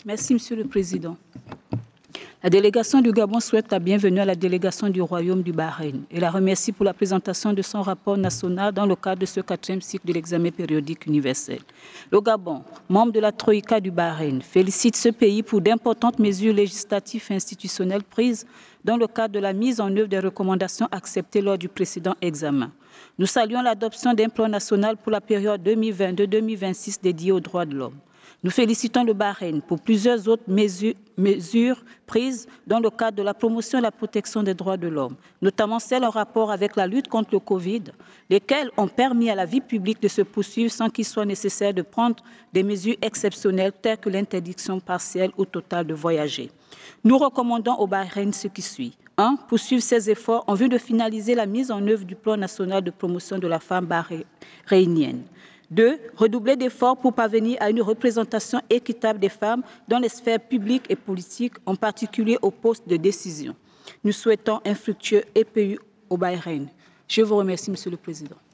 Merci, Monsieur le Président. La délégation du Gabon souhaite la bienvenue à la délégation du Royaume du Bahreïn et la remercie pour la présentation de son rapport national dans le cadre de ce 4e cycle de l'examen périodique universel. Le Gabon, membre de la Troïka du Bahreïn, félicite ce pays pour d'importantes mesures législatives et institutionnelles prises dans le cadre de la mise en œuvre des recommandations acceptées lors du précédent examen. Nous saluons l'adoption d'un plan national pour la période 2022-2026 dédié aux droits de l'homme. Nous félicitons le Bahreïn pour plusieurs autres mesures prises dans le cadre de la promotion et la protection des droits de l'homme, notamment celles en rapport avec la lutte contre le Covid, lesquelles ont permis à la vie publique de se poursuivre sans qu'il soit nécessaire de prendre des mesures exceptionnelles telles que l'interdiction partielle ou totale de voyager. Nous recommandons au Bahreïn ce qui suit. 1. Poursuivre ses efforts en vue de finaliser la mise en œuvre du plan national de promotion de la femme bahreïnienne. 2. Redoubler d'efforts pour parvenir à une représentation équitable des femmes dans les sphères publiques et politiques, en particulier aux postes de décision. Nous souhaitons un fructueux EPU au Bahreïn. Je vous remercie, Monsieur le Président.